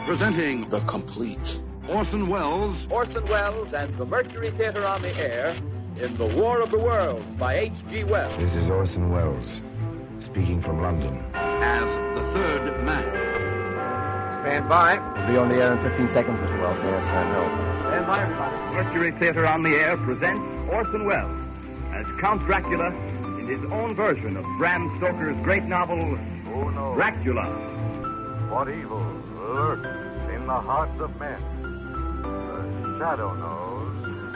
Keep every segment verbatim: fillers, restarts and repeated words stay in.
Presenting The Complete. Orson Welles. Orson Welles and the Mercury Theatre on the air in The War of the Worlds by H G Wells. This is Orson Welles, speaking from London. As the third man. Stand by. We'll be on the air in fifteen seconds, Mister Wells. Yes, I know. Stand by, everybody. Mercury Theatre on the air presents Orson Welles as Count Dracula in his own version of Bram Stoker's great novel, Who knows Dracula. what evil lurks in the hearts of men? The shadow knows.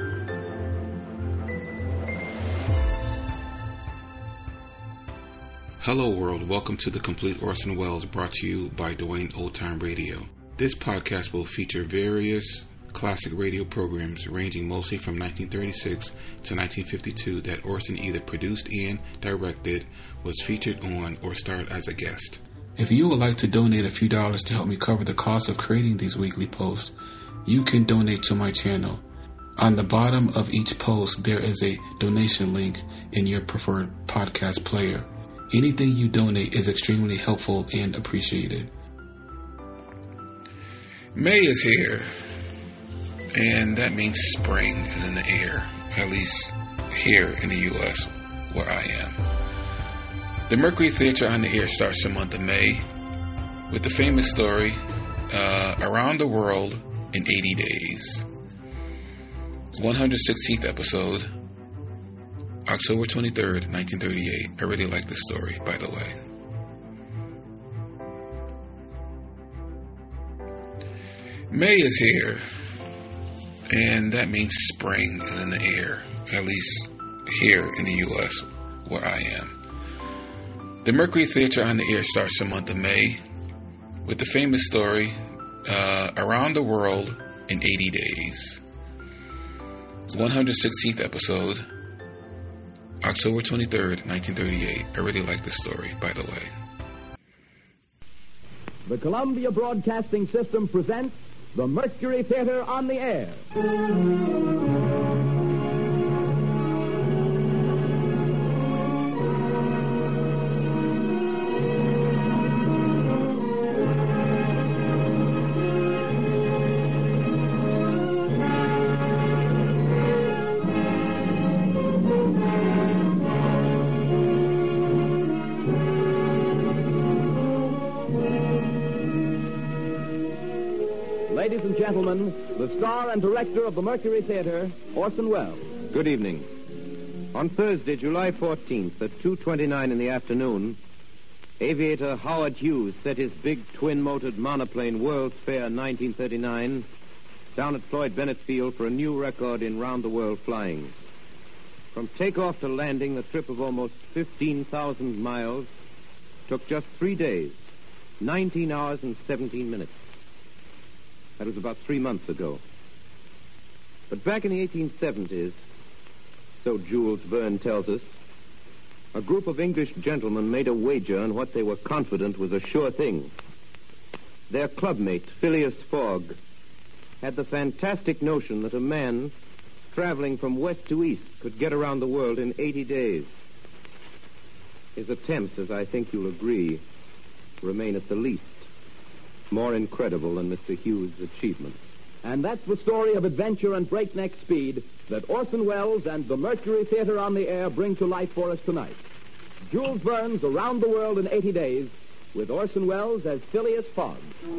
Hello world, welcome to The Complete Orson Welles, brought to you by Dwayne Old Time Radio. This podcast will feature various classic radio programs ranging mostly from nineteen thirty-six to nineteen fifty-two that Orson either produced and directed, was featured on, or starred as a guest. If you would like to donate a few dollars to help me cover the cost of creating these weekly posts, you can donate to my channel. On the bottom of each post, there is a donation link in your preferred podcast player. Anything you donate is extremely helpful and appreciated. May is here, and that means spring is in the air, at least here in the U S where I am. The Mercury Theatre on the air starts the month of May with the famous story, uh, Around the World in eighty days. one hundred sixteenth episode, October twenty-third, nineteen thirty-eight. I really like this story, by the way. May is here, and that means spring is in the air, at least here in the U S where I am. The Mercury Theatre on the air starts the month of May with the famous story, uh, Around the World in eighty days. one hundred sixteenth episode, October twenty-third, nineteen thirty-eight. I really like this story, by the way. The Columbia Broadcasting System presents the Mercury Theatre on the air. Ladies and gentlemen, the star and director of the Mercury Theatre, Orson Welles. Good evening. On Thursday, July fourteenth, at two twenty-nine in the afternoon, aviator Howard Hughes set his big twin-motored monoplane World's Fair nineteen thirty-nine down at Floyd Bennett Field for a new record in round-the-world flying. From takeoff to landing, the trip of almost fifteen thousand miles took just three days, nineteen hours and seventeen minutes. That was about three months ago. But back in the eighteen seventies, so Jules Verne tells us, a group of English gentlemen made a wager on what they were confident was a sure thing. Their clubmate, Phileas Fogg, had the fantastic notion that a man traveling from west to east could get around the world in eighty days. His attempts, as I think you'll agree, remain at the least more incredible than Mister Hughes' achievement. And that's the story of adventure and breakneck speed that Orson Welles and the Mercury Theatre on the air bring to life for us tonight. Jules Verne's Around the World in eighty days, with Orson Welles as Phileas Fogg.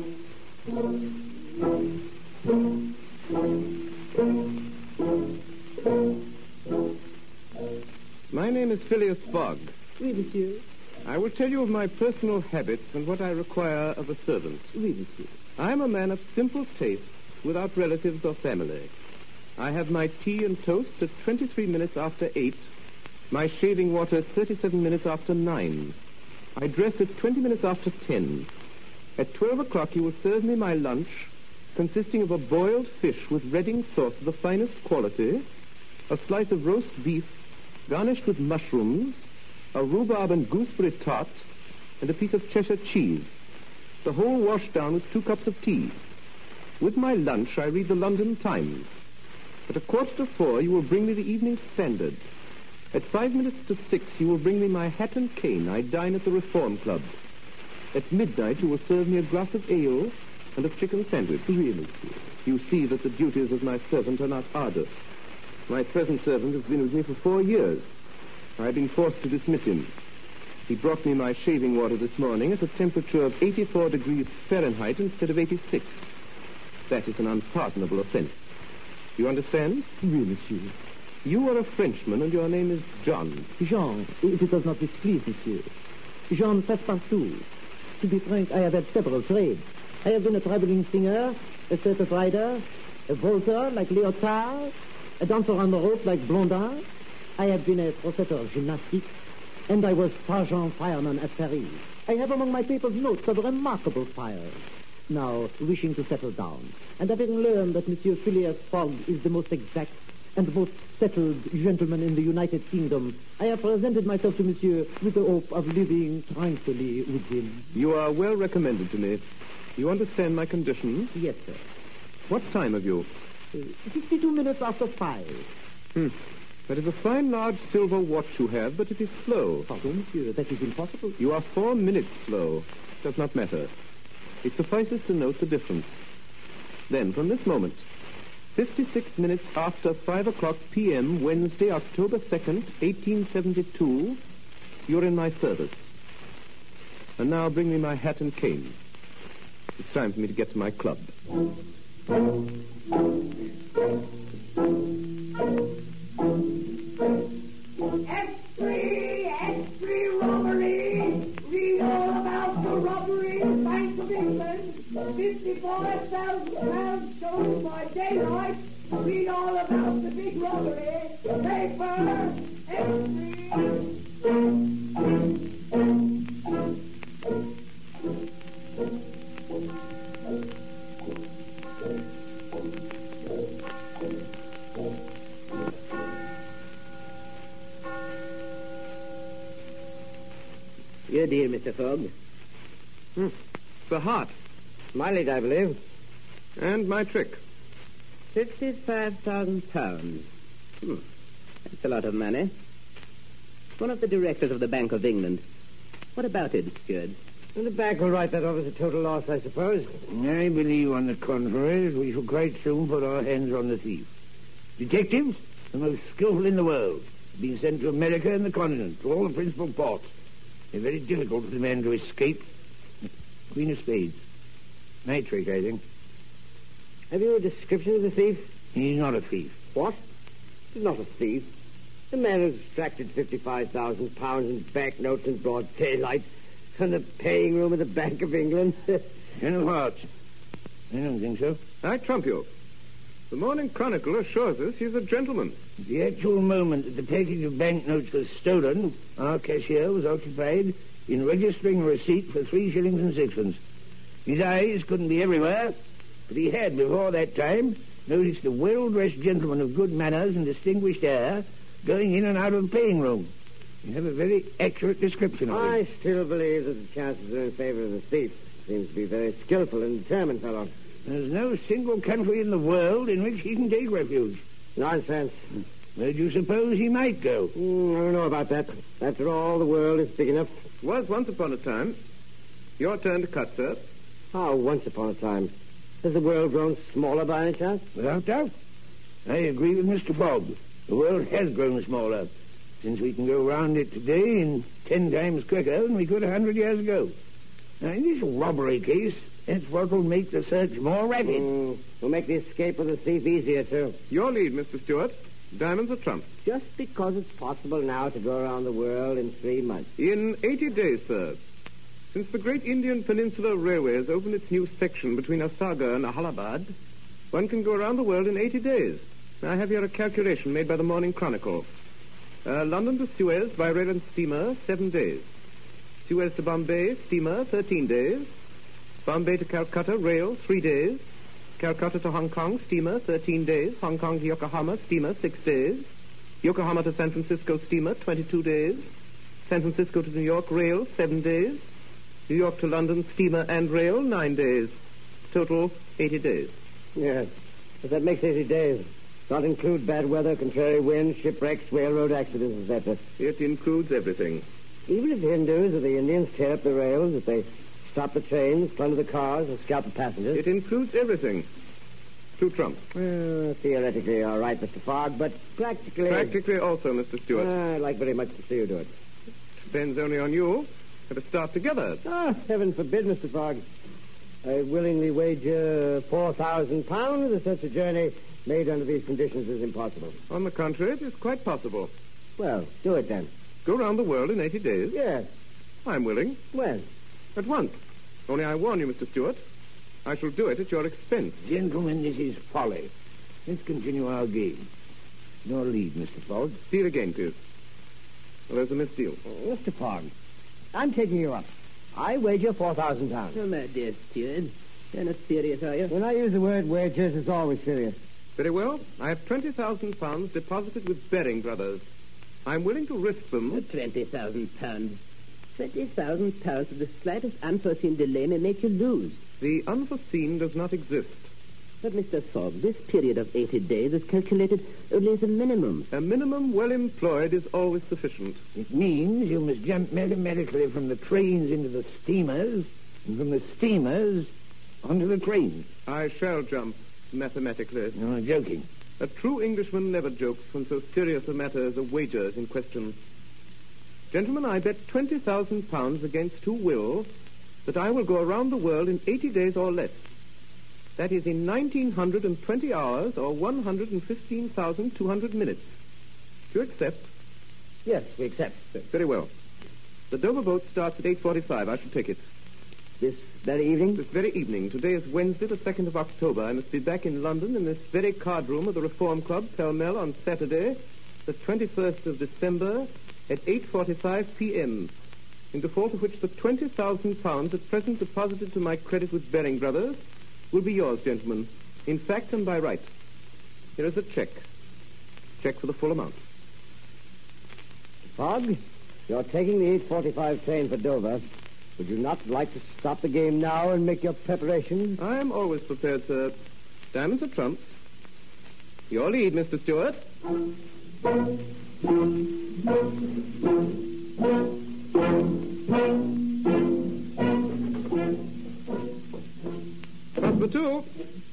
My name is Phileas Fogg. Oui, monsieur. I will tell you of my personal habits and what I require of a servant. Oui, monsieur. I am a man of simple tastes, without relatives or family. I have my tea and toast at twenty-three minutes after eight, my shaving water thirty-seven minutes after nine. I dress at twenty minutes after ten. At twelve o'clock you will serve me my lunch, consisting of a boiled fish with Reading sauce of the finest quality, a slice of roast beef garnished with mushrooms, a rhubarb and gooseberry tart, and a piece of Cheshire cheese. The whole washed down with two cups of tea. With my lunch, I read the London Times. At a quarter to four, you will bring me the Evening Standard. At five minutes to six, you will bring me my hat and cane. I dine at the Reform Club. At midnight, you will serve me a glass of ale and a chicken sandwich. Really? You see that the duties of my servant are not arduous. My present servant has been with me for four years. I've been forced to dismiss him. He brought me my shaving water this morning at a temperature of eighty-four degrees Fahrenheit instead of eighty-six. That is an unpardonable offense. You understand? Oui, monsieur. You are a Frenchman, and your name is John. Jean, if it does not displease monsieur. Jean Passepartout. To be frank, I have had several trades. I have been a traveling singer, a circus rider, a vaulter like Lyotard, a dancer on the rope like Blondin. I have been a professor of gymnastics, and I was sergeant fireman at Paris. I have among my papers notes of remarkable fires. Now, wishing to settle down, and having learned that Monsieur Phileas Fogg is the most exact and most settled gentleman in the United Kingdom, I have presented myself to Monsieur with the hope of living tranquilly with him. You are well recommended to me. You understand my conditions? Yes, sir. What time have you? Uh, Fifty-two minutes after five. Hmm. That is a fine large silver watch you have, but it is slow. Pardon, monsieur, that is impossible. You are four minutes slow. Does not matter. It suffices to note the difference. Then, from this moment, fifty-six minutes after five o'clock p m, Wednesday, October second, eighteen seventy-two, you're in my service. And now bring me my hat and cane. It's time for me to get to my club. X three, X three robbery. Read all about the robbery of Bank of England. fifty-four thousand pounds stolen by daylight. Read all about the big robbery. Paper, X three. Your deal, Mister Fogg. Hmm. The heart. Mileage, I believe. And my trick. Fifty-five thousand pounds. Hmm. That's a lot of money. One of the directors of the Bank of England. What about it, Steward? Well, the bank will write that off as a total loss, I suppose. I believe, on the contrary, that we shall quite soon put our hands on the thief. Detectives, the most skillful in the world, have been sent to America and the continent, to all the principal ports. They're very difficult for the man to escape. Queen of Spades. My trick, I think. Have you a description of the thief? He's not a thief. What? He's not a thief. The man who's extracted fifty-five thousand pounds in banknotes in broad daylight from the paying room of the Bank of England. Ten of Hearts. I don't think so. I trump you. The Morning Chronicle assures us he's a gentleman. At the actual moment that the package of banknotes was stolen, our cashier was occupied in registering a receipt for three shillings and sixpence. His eyes couldn't be everywhere, but he had, before that time, noticed a well-dressed gentleman of good manners and distinguished air going in and out of the paying room. You have a very accurate description of him. I still believe that the chances are in favor of the thief. Seems to be a very skillful and determined fellow. There's no single country in the world in which he can take refuge. Nonsense. Where do you suppose he might go? Mm, I don't know about that. After all, the world is big enough. Was once upon a time. Your turn to cut, sir. How once upon a time? Has the world grown smaller by any chance? Without doubt. I agree with Mister Bob. The world has grown smaller, since we can go round it today in ten times quicker than we could a hundred years ago. Now, in this robbery case, that's what will make the search more rapid. Mm, will make the escape of the thief easier, too. Your lead, Mister Stewart. Diamonds are trump. Just because it's possible now to go around the world in three months. In eighty days, sir. Since the great Indian Peninsula Railway has opened its new section between Asaga and Allahabad, one can go around the world in eighty days. I have here a calculation made by the Morning Chronicle. Uh, London to Suez by rail and steamer, seven days. Suez to Bombay, steamer, thirteen days. Bombay to Calcutta, rail, three days. Calcutta to Hong Kong, steamer, thirteen days. Hong Kong to Yokohama, steamer, six days. Yokohama to San Francisco, steamer, twenty-two days. San Francisco to New York, rail, seven days. New York to London, steamer and rail, nine days. Total, eighty days. Yes, but that makes eighty days. Not include bad weather, contrary winds, shipwrecks, railroad accidents, et cetera. It includes everything. Even if the Hindus or the Indians tear up the rails, if they Stop the trains, plunder the cars, and scalp the passengers. It includes everything. Two trumps. Uh, theoretically, all right, Mister Fogg, but practically... Practically also, Mister Stewart. Uh, I'd like very much to see you do it. Depends only on you. Let us start together. Ah, heaven forbid, Mister Fogg. I willingly wager four thousand pounds that such a journey made under these conditions is impossible. On the contrary, it is quite possible. Well, do it then. Go round the world in eighty days? Yes. I'm willing. When? At once. Only I warn you, Mister Stewart, I shall do it at your expense. Gentlemen, this is folly. Let's continue our game. Your lead, Mister Fogg. Deal again, please. Well, there's a misdeal. Uh, Mister Fogg, I'm taking you up. I wager four thousand pounds. Oh, my dear Stewart, you're not serious, are you? When I use the word wagers, it's always serious. Very well. I have twenty thousand pounds deposited with Baring Brothers. I'm willing to risk them. Oh, twenty thousand pounds. Twenty thousand pounds with the slightest unforeseen delay may make you lose. The unforeseen does not exist. But, Mister Fogg, this period of eighty days is calculated only as a minimum. A minimum well employed is always sufficient. It means you must jump mathematically from the trains into the steamers, and from the steamers onto the trains. I shall jump mathematically. No, I'm joking. A true Englishman never jokes when so serious a matter as a wager is in question. Gentlemen, I bet twenty thousand pounds against who will that I will go around the world in eighty days or less. That is in nineteen twenty hours or one hundred fifteen thousand two hundred minutes. Do you accept? Yes, we accept. Very well. The Dover boat starts at eight forty-five. I shall take it. This very evening? This very evening. Today is Wednesday, the second of October. I must be back in London in this very card room of the Reform Club, Pall Mall, on Saturday, the twenty-first of December, at eight forty-five p.m., in default of which the twenty thousand pounds at present deposited to my credit with Baring Brothers will be yours, gentlemen, in fact and by right. Here is a check. Check for the full amount. Fogg, you're taking the eight forty-five train for Dover. Would you not like to stop the game now and make your preparations? I am always prepared, sir. Diamonds are trumps. Your lead, Mister Stewart. Passepartout.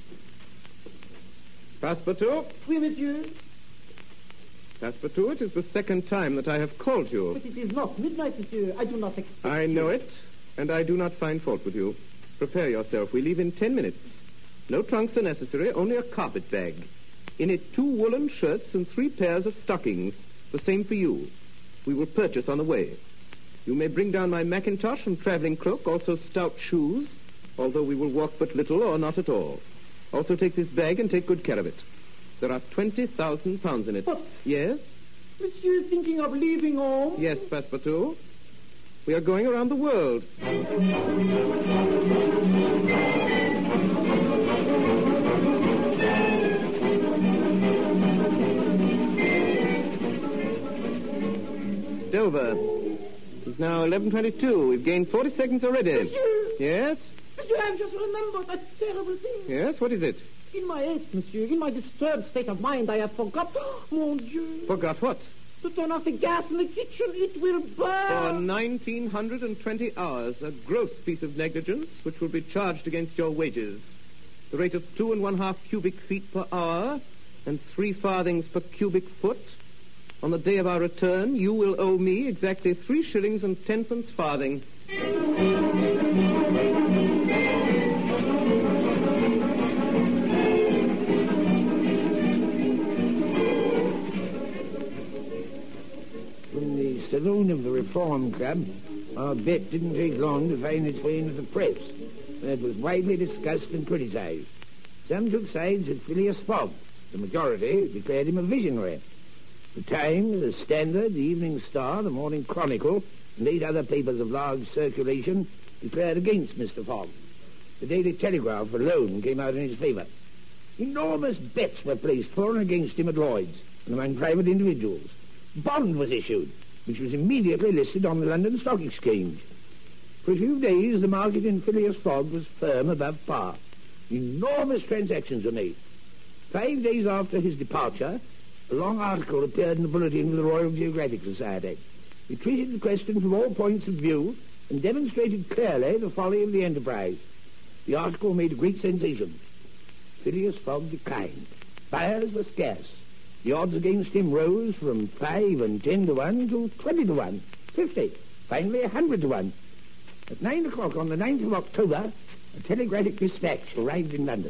Passepartout. Oui, monsieur. Passepartout, it is the second time that I have called you. But it is not midnight, monsieur. I do not expect I know it, and I do not find fault with you. Prepare yourself. We leave in ten minutes. No trunks are necessary, only a carpet bag. In it, two woolen shirts and three pairs of stockings. The same for you. We will purchase on the way. You may bring down my mackintosh and traveling cloak, also stout shoes, although we will walk but little or not at all. Also take this bag and take good care of it. There are twenty thousand pounds in it. But... Yes? Monsieur is thinking of leaving home? Yes, Passepartout. We are going around the world. Dover. It's now eleven twenty-two. We've gained forty seconds already. Monsieur! Yes? Monsieur, I have just remembered that terrible thing. Yes? What is it? In my haste, monsieur, in my disturbed state of mind, I have forgot... Mon Dieu! Forgot what? To turn off the gas in the kitchen. It will For burn. nineteen twenty hours, a gross piece of negligence which will be charged against your wages. The rate of two and one half cubic feet per hour and three farthings per cubic foot. On the day of our return, you will owe me exactly three shillings and tenpence farthing. From the saloon of the Reform Club, our bet didn't take long to find its way into the press. It was widely discussed and criticized. Some took sides with Phileas Fogg. The majority declared him a visionary. The Times, the Standard, the Evening Star, the Morning Chronicle, and eight other papers of large circulation declared against Mister Fogg. The Daily Telegraph alone came out in his favour. Enormous bets were placed for and against him at Lloyd's and among private individuals. Bond was issued, which was immediately listed on the London Stock Exchange. For a few days, the market in Phileas Fogg was firm above par. Enormous transactions were made. Five days after his departure, a long article appeared in the bulletin of the Royal Geographic Society. It treated the question from all points of view and demonstrated clearly the folly of the enterprise. The article made a great sensation. Phileas Fogg declined. Buyers were scarce. The odds against him rose from five and ten to one to twenty to one, fifty, finally a hundred to one. At nine o'clock on the ninth of October, a telegraphic dispatch arrived in London.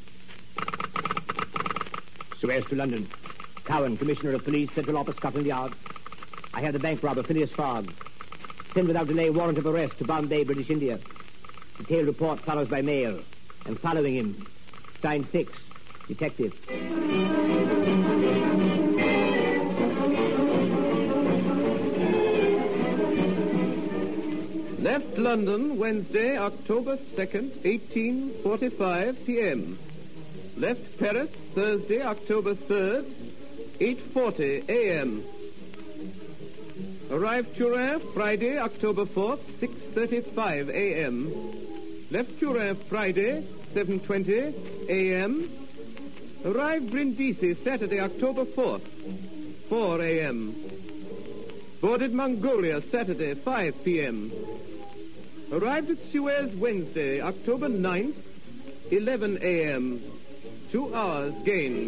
Suez to London. Cowan, Commissioner of Police, Central Office, Scotland Yard. I have the bank robber, Phileas Fogg. Send without delay warrant of arrest to Bombay, British India. Detailed report follows by mail. And following him. Signed Fix, Detective. Left London Wednesday, October second, eighteen forty-five p m Left Paris Thursday, October third, eight forty a m Arrived Turin Friday, October fourth, six thirty-five a m Left Turin Friday, seven twenty a m Arrived Brindisi Saturday, October fourth, four a m Boarded Mongolia Saturday, five p m Arrived at Suez Wednesday, October ninth, eleven a m Two hours gained.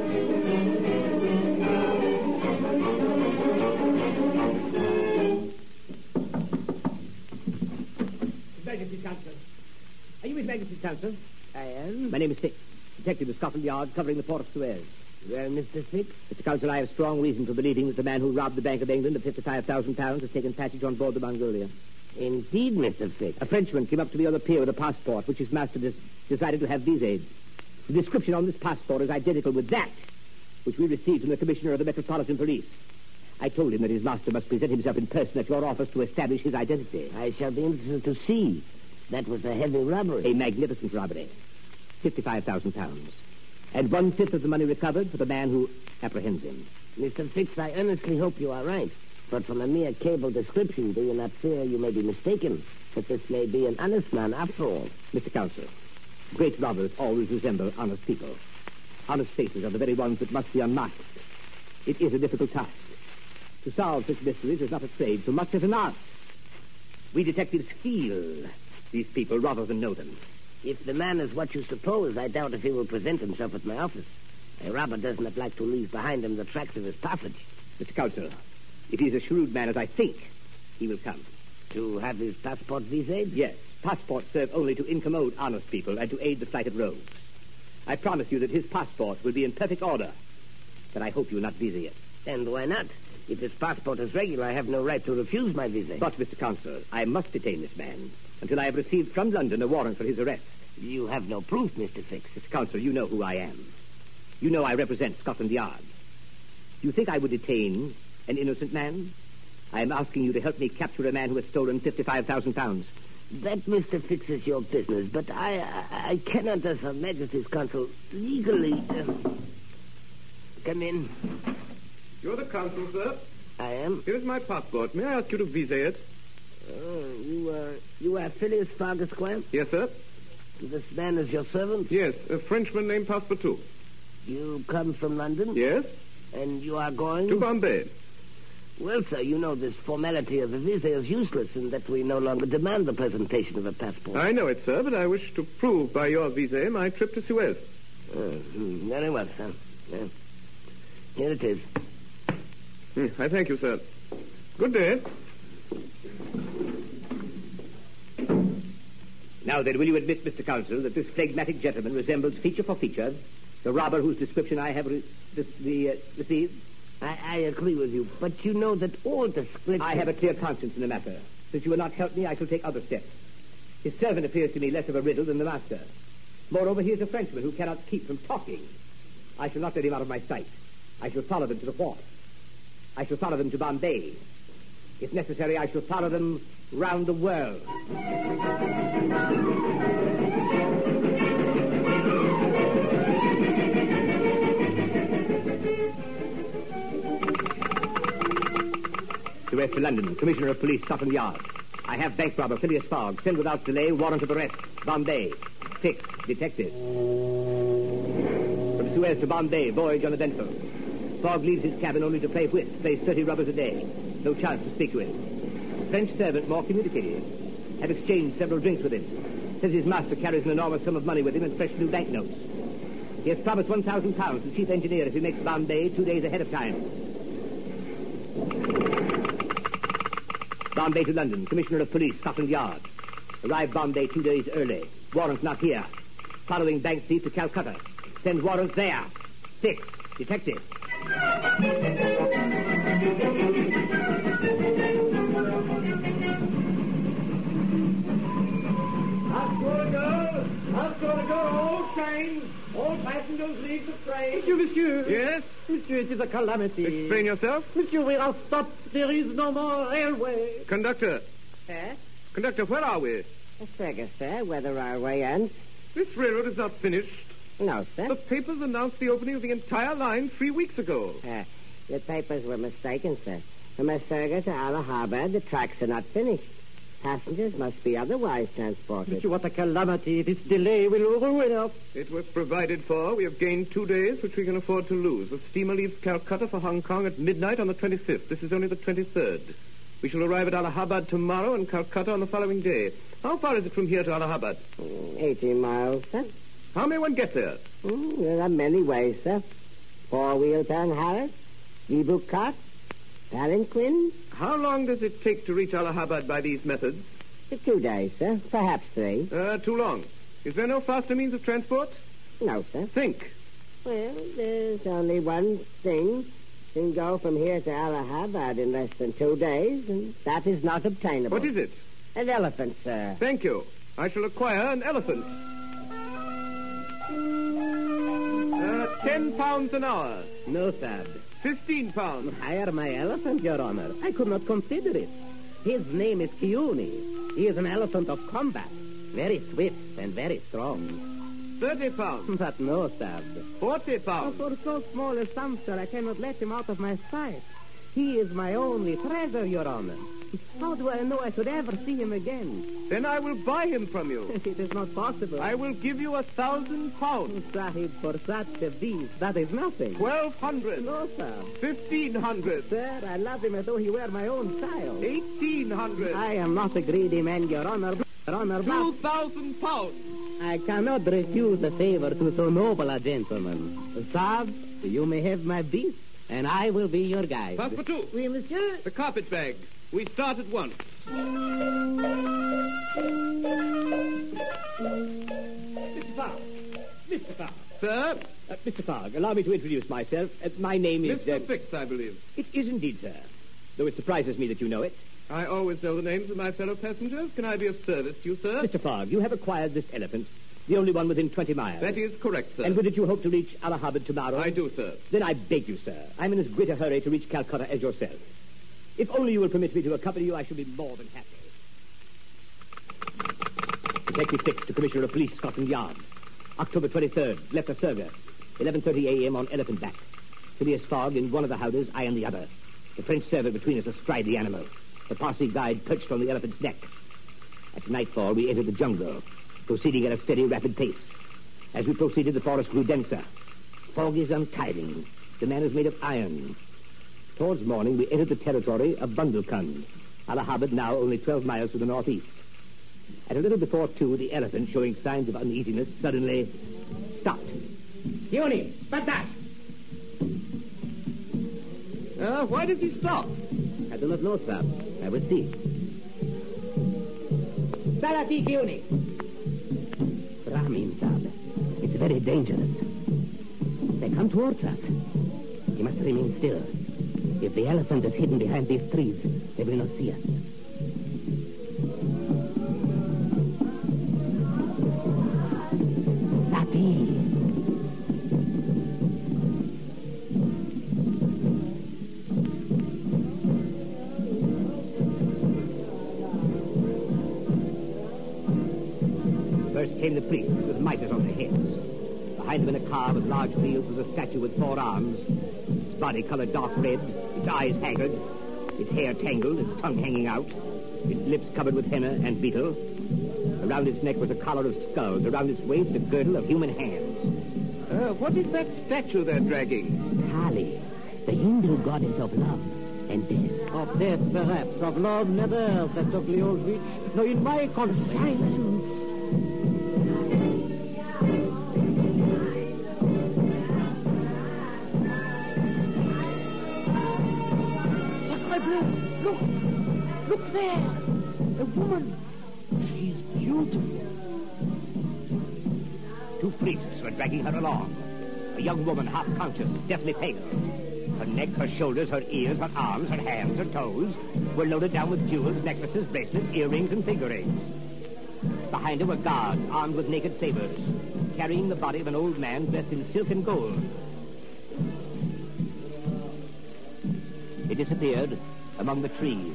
His Majesty's Counsel. Are you His Majesty's Counsel? I am. My name is Fix, Detective of Scotland Yard, covering the port of Suez. Well, Mister Fix? Mister Counsel, I have strong reason for believing that the man who robbed the Bank of England of fifty-five thousand pounds has taken passage on board the Mongolia. Indeed, Mister Fix. A Frenchman came up to me on the pier with a passport, which his master des- decided to have visaed. The description on this passport is identical with that which we received from the Commissioner of the Metropolitan Police. I told him that his master must present himself in person at your office to establish his identity. I shall be interested to see. That was a heavy robbery. A magnificent robbery. fifty-five thousand pounds. And one-fifth of the money recovered for the man who apprehends him. Mister Fix, I earnestly hope you are right. But from a mere cable description, do you not fear you may be mistaken? That this may be an honest man after all? Mister Counsel, great robbers always resemble honest people. Honest faces are the very ones that must be unmasked. It is a difficult task. To solve such mysteries is not a trade so much as an art. We detectives feel these people rather than know them. If the man is what you suppose, I doubt if he will present himself at my office. A robber does not like to leave behind him the tracks of his passage. Mister Counsel, if he is a shrewd man as I think, he will come. To have his passport visaed? Yes. Passports serve only to incommode honest people and to aid the flight of rogues. I promise you that his passport will be in perfect order. But I hope you will not visa it. And why not? If his passport is regular, I have no right to refuse my visa. But, Mister Counsel, I must detain this man until I have received from London a warrant for his arrest. You have no proof, Mister Fix. Mister Counsel, you know who I am. You know I represent Scotland Yard. Do you think I would detain an innocent man? I am asking you to help me capture a man who has stolen fifty-five thousand pounds. That, Mister Fix, is your business, but I I, I cannot, as Her Majesty's Counsel, legally... Uh, come in. You're the consul, sir? I am. Here's my passport. May I ask you to visa it? Oh, you, uh, you are Phileas Fogg, Esquire? Yes, sir. This man is your servant? Yes, a Frenchman named Passepartout. You come from London? Yes. And you are going? To Bombay. Well, sir, you know this formality of a visa is useless and that we no longer demand the presentation of a passport. I know it, sir, but I wish to prove by your visa my trip to Suez. Uh, hmm, very well, sir. Yeah. Here it is. Hmm, I thank you, sir. Good day. Now then, will you admit, Mister Counsel, that this phlegmatic gentleman resembles feature for feature the robber whose description I have re- the, the, uh, received? I, I agree with you, but you know that all description... I have a clear conscience in the matter. Since you will not help me, I shall take other steps. His servant appears to me less of a riddle than the master. Moreover, he is a Frenchman who cannot keep from talking. I shall not let him out of my sight. I shall follow them to the port. I shall follow them to Bombay. If necessary, I shall follow them round the world. Suez to London, Commissioner of Police, Scotland Yard. I have bank robber Phileas Fogg. Send without delay, warrant of arrest. Bombay. Fix, detective. From Suez to Bombay, voyage uneventful. Fogg leaves his cabin only to play whist, plays thirty rubbers a day. No chance to speak to him. French servant, more communicative. Have exchanged several drinks with him. Says his master carries an enormous sum of money with him and fresh new banknotes. He has promised one thousand pounds to the chief engineer if he makes Bombay two days ahead of time. Bombay to London. Commissioner of Police, Scotland Yard. Arrive Bombay two days early. Warrant not here. Following bank thief to Calcutta. Send warrant there. Six. Detective. That's going to go. That's going to go. All trains. All passengers leave the train. Monsieur, monsieur. Yes? Monsieur, it is a calamity. Explain yourself. Monsieur, we are stopped. There is no more railway. Conductor. Sir? Conductor, where are we? Asparagus, sir. Weather Railway ends. This railroad is not finished. No, sir. The papers announced the opening of the entire line three weeks ago. Uh, the papers were mistaken, sir. From Asparagus to Allahabad, the tracks are not finished. Passengers must be otherwise transported. Monsieur, what a calamity. This delay will ruin us. It was provided for. We have gained two days, which we can afford to lose. The steamer leaves Calcutta for Hong Kong at midnight on the twenty-fifth. This is only the twenty-third. We shall arrive at Allahabad tomorrow and Calcutta on the following day. How far is it from here to Allahabad? Mm, Eighteen miles, sir. How may one get there? Mm, there are many ways, sir. Four-wheel Harris, e-book cart, palanquin. How long does it take to reach Allahabad by these methods? Two days, sir. Perhaps three. Uh, too long. Is there no faster means of transport? No, sir. Think. Well, there's only one thing. Can go from here to Allahabad in less than two days, and that is not obtainable. What is it? An elephant, sir. Thank you. I shall acquire an elephant. Uh, ten pounds an hour. No, sir. Fifteen pounds. Hire my elephant, Your Honor. I could not consider it. His name is Kiuni. He is an elephant of combat. Very swift and very strong. Thirty pounds. But no, sir. Forty pounds. Oh, for so small a sum, sir, I cannot let him out of my sight. He is my only treasure, Your Honor. How do I know I should ever see him again? Then I will buy him from you. It is not possible. I will give you a thousand pounds. Sahib, for such a beast, that is nothing. Twelve hundred. No, sir. Fifteen hundred. Sir, I love him as though he were my own child. Eighteen hundred. I am not a greedy man, Your Honor. Your Honor, Two thousand pounds. I cannot refuse a favor to so noble a gentleman. Sahib, you may have my beast, and I will be your guide. Pass for two. Oui, monsieur. The carpet bag. We start at once. Mister Fogg. Mister Fogg. Sir? Uh, Mister Fogg, allow me to introduce myself. Uh, my name is... Mister Uh, Fix, I believe. It is indeed, sir. Though it surprises me that you know it. I always know the names of my fellow passengers. Can I be of service to you, sir? Mister Fogg, you have acquired this elephant, the only one within twenty miles. That is correct, sir. And with it you hope to reach Allahabad tomorrow? I do, sir. Then I beg you, sir. I'm in as great a hurry to reach Calcutta as yourself. If only you will permit me to accompany you, I shall be more than happy. Detective Fix to Commissioner of Police, Scotland Yard. October twenty-third, left Asurga. eleven thirty a.m. on elephant back. Phileas Fogg in one of the howdahs, I in the other. The French servant between us astride the animal. The Parsi guide perched on the elephant's neck. At nightfall, we entered the jungle, proceeding at a steady, rapid pace. As we proceeded, the forest grew denser. Fog is untiring. The man is made of iron. Towards morning, we entered the territory of Bundelkund. Allahabad now only twelve miles to the northeast. At a little before two, the elephant, showing signs of uneasiness, suddenly stopped. Kiuni, but that! Uh, why did he stop? I do not know, sir. I will see. Salati, Kiuni. Brahmin, sir. It's very dangerous. They come towards us. You must remain still. If the elephant is hidden behind these trees, they will not see us. Sati. First came the priests with mitres on their heads. Behind them in a car with large wheels was a statue with four arms. Its body colored dark red, its eyes haggard, its hair tangled, its tongue hanging out, its lips covered with henna and beetle. Around its neck was a collar of skulls, around its waist a girdle of human hands. Uh, what is that statue they're dragging? Kali, the Hindu goddess of love. And death? Of death, perhaps. Of love, never, that ugly old witch. No, in my confinement. Sacre bleu! Look! Look there! A woman! She's beautiful. Two priests were dragging her along. A young woman, half conscious, deathly pale. Her neck, her shoulders, her ears, her arms, her hands, her toes were loaded down with jewels, necklaces, bracelets, earrings, and finger rings. Behind her were guards armed with naked sabers, carrying the body of an old man dressed in silk and gold. It disappeared among the trees.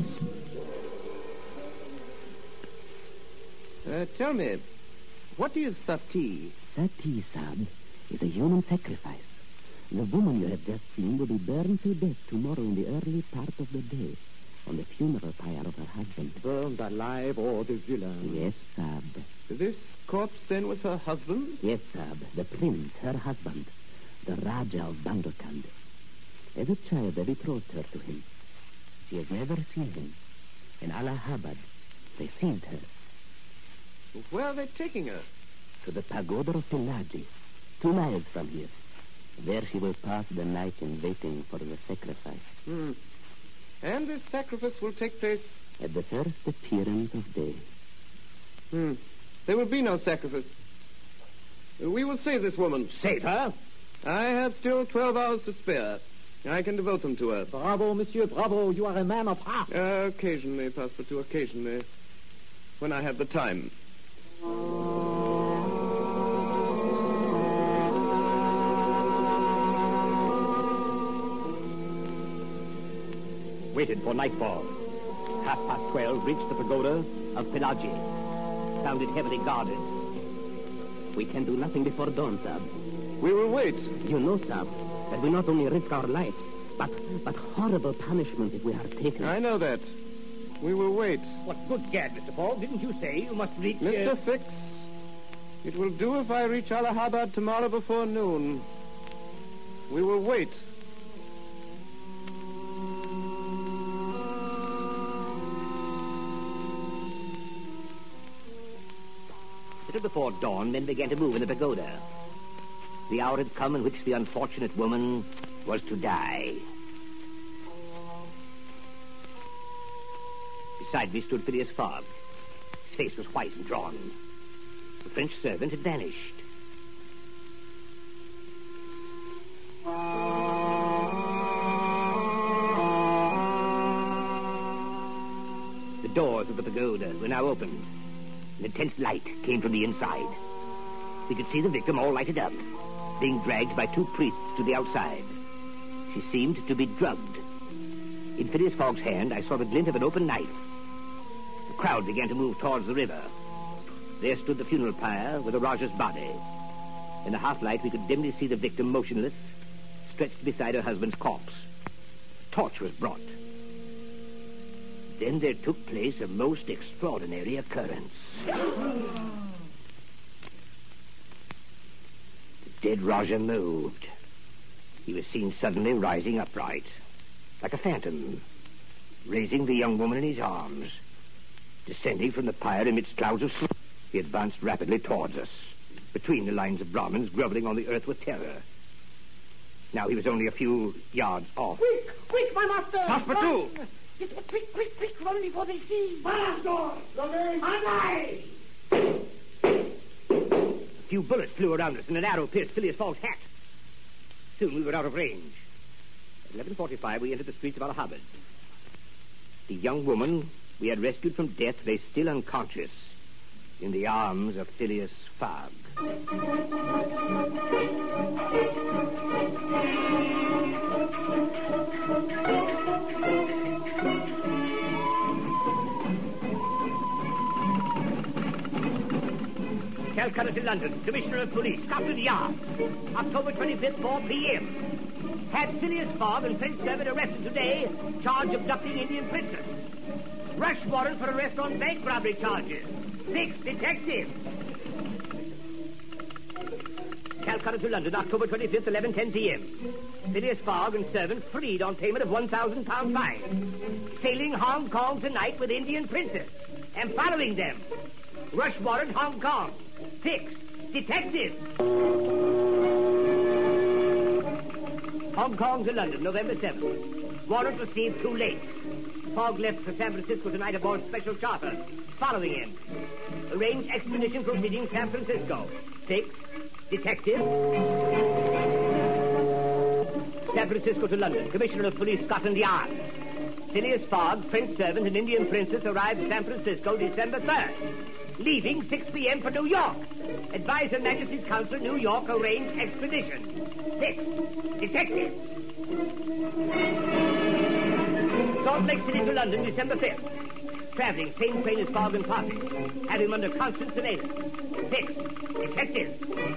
Uh, tell me, what is sati? Sati, Sab, is a human sacrifice. The woman you have just seen will be burned to death tomorrow in the early part of the day, on the funeral pyre of her husband. Burned alive or the villain? Yes, Sab. This corpse, then, was her husband? Yes, Sab. The prince, her husband, the Raja of Bandokand. As a child, they betrothed her to him. She has never seen him. In Allahabad, they seized her. Where are they taking her? To the pagoda of Pilaji, two miles from here. There she will pass the night in waiting for the sacrifice. Hmm. And this sacrifice will take place... At the first appearance of day. Hmm. There will be no sacrifice. We will save this woman. Save her? I have still twelve hours to spare. I can devote them to her. Bravo, monsieur, bravo. You are a man of heart. Uh, occasionally, Passepartout, occasionally. When I have the time. Waited for nightfall. Half past twelve, reached the pagoda of Pilaji. Found it heavily guarded. We can do nothing before dawn, Sab. We will wait. You know, Sab, that we not only risk our lives, but, but horrible punishment if we are taken. I know that. We will wait. What good gad, Mister Paul. Didn't you say you must reach... Mister Uh... Fix, it will do if I reach Allahabad tomorrow before noon. We will wait. A little before dawn, men began to move in the pagoda. The hour had come in which the unfortunate woman was to die. Beside me stood Phileas Fogg. His face was white and drawn. The French servant had vanished. The doors of the pagoda were now opened. An intense light came from the inside. We could see the victim all lighted up, being dragged by two priests to the outside. She seemed to be drugged. In Phileas Fogg's hand, I saw the glint of an open knife. The crowd began to move towards the river. There stood the funeral pyre with the Rajah's body. In the half-light, we could dimly see the victim motionless, stretched beside her husband's corpse. A torch was brought. Then there took place a most extraordinary occurrence. The dead Rajah moved. He was seen suddenly rising upright, like a phantom, raising the young woman in his arms. Descending from the pyre amidst clouds of smoke, he advanced rapidly towards us, between the lines of Brahmins groveling on the earth with terror. Now he was only a few yards off. Quick, quick, my master! Passepartout! Run! Quick, quick, quick, run before they see! Master! Andai! A few bullets flew around us, and an arrow pierced Phileas Fogg's hat. Soon we were out of range. At eleven forty-five, we entered the streets of Allahabad. The young woman we had rescued from death lay still unconscious in the arms of Phileas Fogg. Calcutta to London, Commissioner of Police, Scotland Yard. October twenty-fifth, four p.m. Had Phileas Fogg and Prince Servant arrested today, charge abducting Indian princess. Rush warrant for arrest on bank robbery charges. Six detectives. Calcutta to London, October twenty-fifth, eleven ten p.m. Phileas Fogg and servant freed on payment of one thousand pound fine. Sailing Hong Kong tonight with Indian princess. And following them. Rush warrant, Hong Kong. Six. Detective. Hong Kong to London, November seventh. Warrant received too late. Fogg left for San Francisco tonight aboard special charter. Following him. Arrange expedition proceeding San Francisco. Six. Detective. San Francisco to London. Commissioner of Police, Scotland Yard. Phileas Fogg, Prince Servant, and Indian Princess arrived at San Francisco December third. Leaving six p.m. for New York. Advise Her Majesty's Consul, New York, arrange expedition. Six. Detective. Salt Lake City to London, December fifth. Traveling, same train as Fogg and Posse. Have him under constant surveillance. Six. Detective.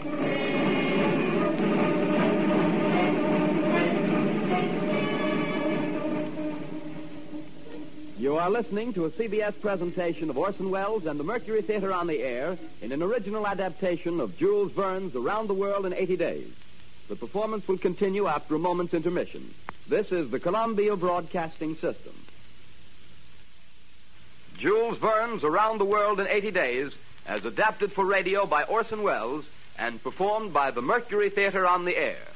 You are listening to a C B S presentation of Orson Welles and the Mercury Theater on the Air in an original adaptation of Jules Verne's Around the World in eighty days. The performance will continue after a moment's intermission. This is the Columbia Broadcasting System. Jules Verne's Around the World in eighty days, as adapted for radio by Orson Welles and performed by the Mercury Theater on the Air.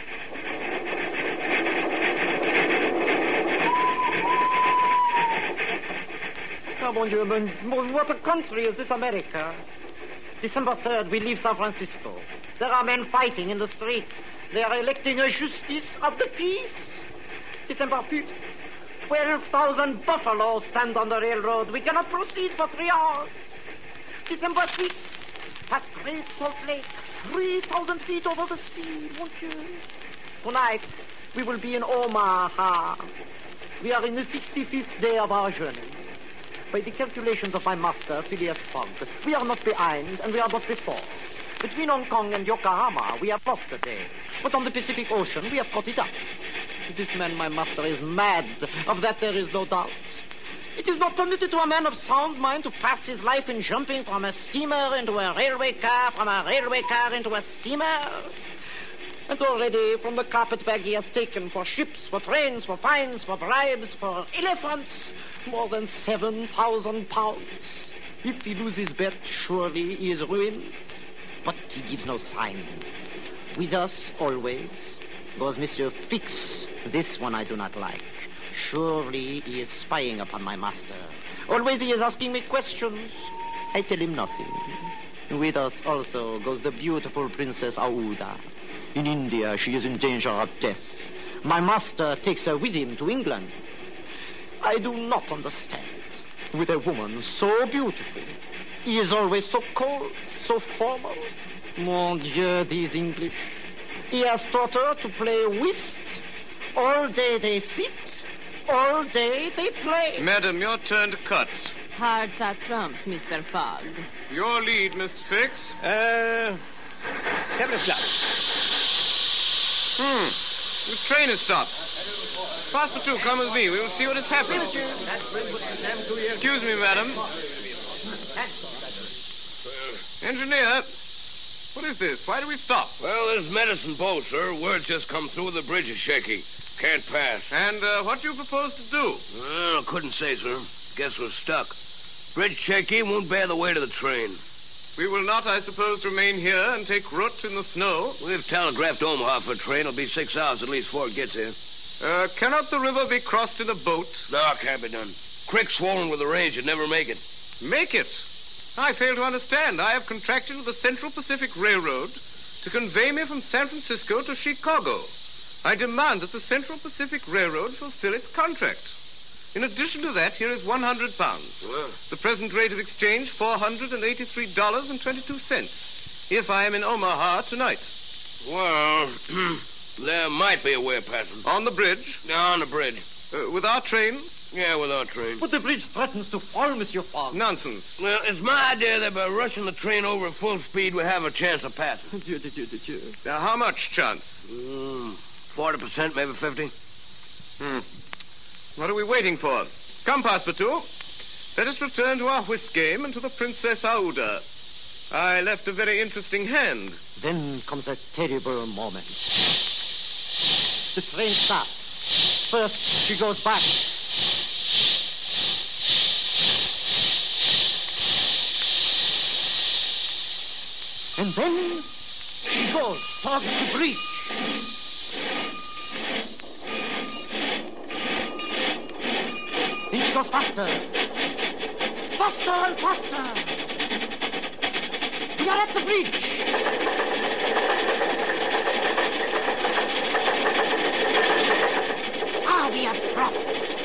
Oh, mon Dieu, mon, mon, what a country is this America? December third, we leave San Francisco. There are men fighting in the streets. They are electing a justice of the peace. December fifth, twelve thousand buffaloes stand on the railroad. We cannot proceed for three hours. December sixth, past Great Salt Lake, three thousand feet over the sea, mon Dieu. Tonight, we will be in Omaha. We are in the sixty-fifth day of our journey. By the calculations of my master, Phileas Fogg, we are not behind and we are not before. Between Hong Kong and Yokohama, we have lost a day. But on the Pacific Ocean, we have caught it up. This man, my master, is mad. Of that there is no doubt. It is not permitted to a man of sound mind to pass his life in jumping from a steamer into a railway car, from a railway car into a steamer. And already from the carpetbag he has taken for ships, for trains, for fines, for bribes, for elephants, more than seven thousand pounds. If he loses bet, surely he is ruined. But he gives no sign. With us, always, goes Monsieur Fix. This one I do not like. Surely he is spying upon my master. Always he is asking me questions. I tell him nothing. With us also goes the beautiful Princess Aouda. In India, she is in danger of death. My master takes her with him to England. I do not understand. With a woman so beautiful, he is always so cold, so formal. Mon Dieu, these English. He has taught her to play whist. All day they sit, all day they play. Madam, your turn to cut. Hearts are trumps, Mister Fogg. Your lead, Mister Fix. Uh, seven o'clock. Hmm. The train has stopped. Passepartout, come with me. We will see what has happened. Excuse me, madam. Engineer, what is this? Why do we stop? Well, this medicine boat, sir. Word just come through. The bridge is shaky. Can't pass. And uh, what do you propose to do? Well, I couldn't say, sir. Guess we're stuck. Bridge shaky, won't bear the weight of the train. We will not, I suppose, remain here and take root in the snow. We've telegraphed Omaha for a train. It'll be six hours at least before it gets here. Uh, cannot the river be crossed in a boat? No, it can't be done. Creek swollen with the rains. You'd never make it. Make it? I fail to understand. I have contracted with the Central Pacific Railroad to convey me from San Francisco to Chicago. I demand that the Central Pacific Railroad fulfill its contract. In addition to that, here is one hundred pounds. Well. The present rate of exchange, four hundred eighty-three dollars and twenty-two cents, if I am in Omaha tonight. Well, there might be a way of passing. On the bridge? On the bridge. Uh, with our train? Yeah, with our train. But the bridge threatens to fall, Monsieur Fogg. Nonsense. Well, it's my idea that by rushing the train over at full speed, we have a chance of passing. Dieu, Dieu, Dieu, Dieu. Now, how much chance? Mm, forty percent, maybe fifty. Hmm. What are we waiting for? Come, Passepartout. Let us return to our whist game and to the Princess Aouda. I left a very interesting hand. Then comes a terrible moment. The train stops. First, she goes back. And then she goes towards the breach. Then she goes faster. Faster and faster. We are at the breach. Ah, we have crossed.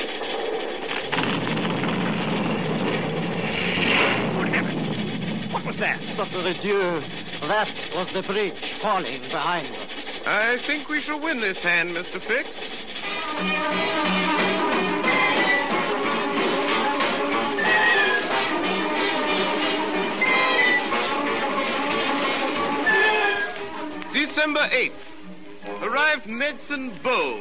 Good heavens! What was that? Sacre Dieu. That was the bridge falling behind us. I think we shall win this hand, Mister Fix. December eighth. Arrived Medicine Bow.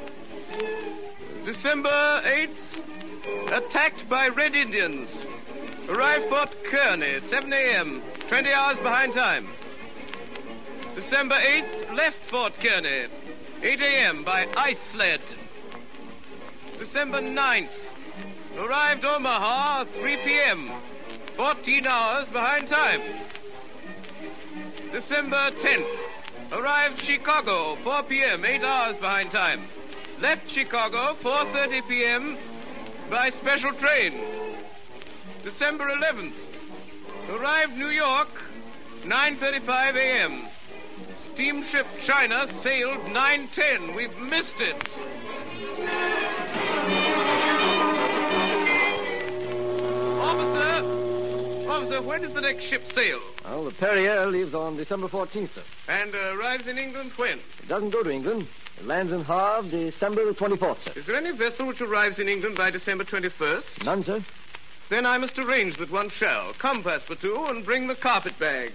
December eighth. Attacked by Red Indians. Arrived Fort Kearney, seven a.m., twenty hours behind time. December eighth. Left Fort Kearney, eight a.m. by ice sled. December ninth. Arrived Omaha, three p.m., fourteen hours behind time. December tenth. Arrived Chicago, four p.m., eight hours behind time. Left Chicago, four thirty p.m. by special train. December eleventh. Arrived New York, nine thirty-five a.m. Steamship China sailed nine ten. We've missed it. Officer! Officer, when does the next ship sail? Well, the Perrier leaves on December fourteenth, sir. And uh, arrives in England when? It doesn't go to England. It lands in Havre December the twenty-fourth, sir. Is there any vessel which arrives in England by December twenty-first? None, sir. Then I must arrange that one shall. Come, Passepartout, and bring the carpet bag.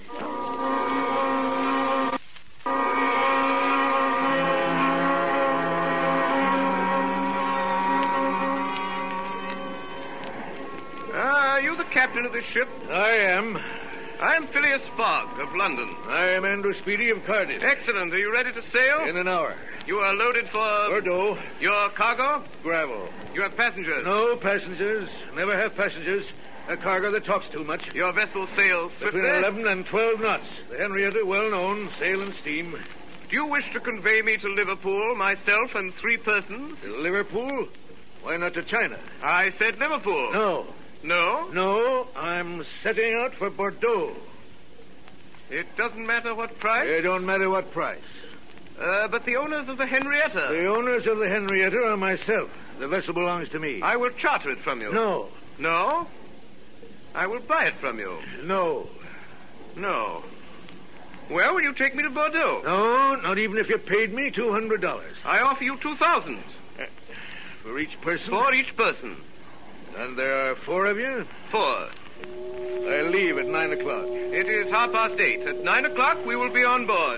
Ah, are you the captain of this ship? I am. I'm Phileas Fogg of London. I am Andrew Speedy of Cardiff. Excellent. Are you ready to sail? In an hour. You are loaded for... Bordeaux. Your cargo? Gravel. You have passengers? No passengers. Never have passengers. A cargo that talks too much. Your vessel sails swiftly? Between eleven and twelve knots. The Henrietta, well known, sail and steam. Do you wish to convey me to Liverpool, myself and three persons? Liverpool? Why not to China? I said Liverpool. No. No? No, I'm setting out for Bordeaux. It doesn't matter what price? It don't matter what price. Uh, but the owners of the Henrietta... The owners of the Henrietta are myself. The vessel belongs to me. I will charter it from you. No. No? I will buy it from you. No. No. Well, will you take me to Bordeaux? No, not even if you paid me two hundred dollars. I offer you two thousand. Uh, for each person? For each person. And there are four of you? Four. I leave at nine o'clock. It is half past eight. At nine o'clock, we will be on board.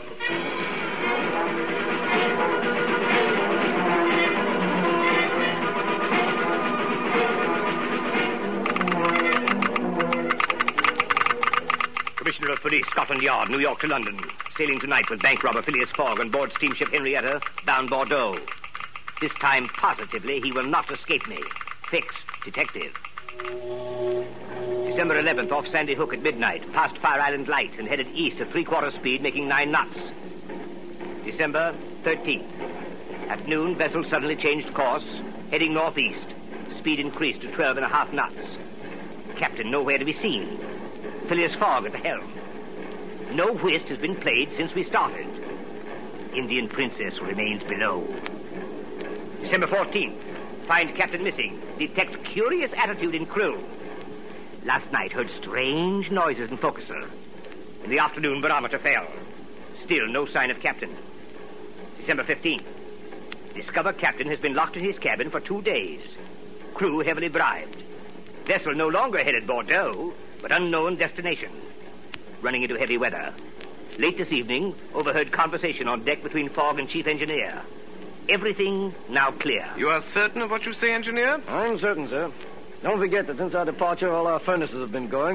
Commissioner of Police, Scotland Yard, New York to London. Sailing tonight with bank robber Phileas Fogg on board steamship Henrietta, bound Bordeaux. This time, positively, he will not escape me. Fix, detective. December eleventh, off Sandy Hook at midnight, past Fire Island Light and headed east at three-quarter speed, making nine knots. December thirteenth. At noon, vessel suddenly changed course, heading northeast. Speed increased to twelve and a half knots. Captain nowhere to be seen. Phileas Fogg at the helm. No whist has been played since we started. Indian Princess remains below. December fourteenth. Find captain missing. Detect curious attitude in crew. Last night heard strange noises in forecastle. In the afternoon, barometer fell. Still no sign of captain. December fifteenth. Discover captain has been locked in his cabin for two days. Crew heavily bribed. Vessel no longer headed Bordeaux, but unknown destination. Running into heavy weather. Late this evening, overheard conversation on deck between Fogg and chief engineer. Everything now clear. You are certain of what you say, engineer? I'm certain, sir. Don't forget that since our departure, all our furnaces have been going.